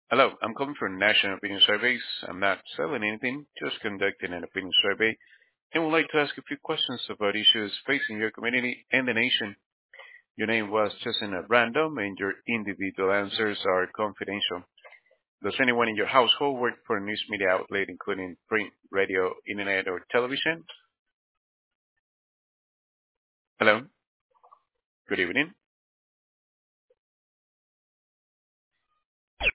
Hello, I'm calling from National Opinion Surveys. I'm not selling anything, just conducting an opinion survey, and would like to ask a few questions about issues facing your community and the nation. Your name was chosen at random, and your individual answers are confidential. Does anyone in your household work for a news media outlet, including print, radio, internet, or television? Hello, good evening.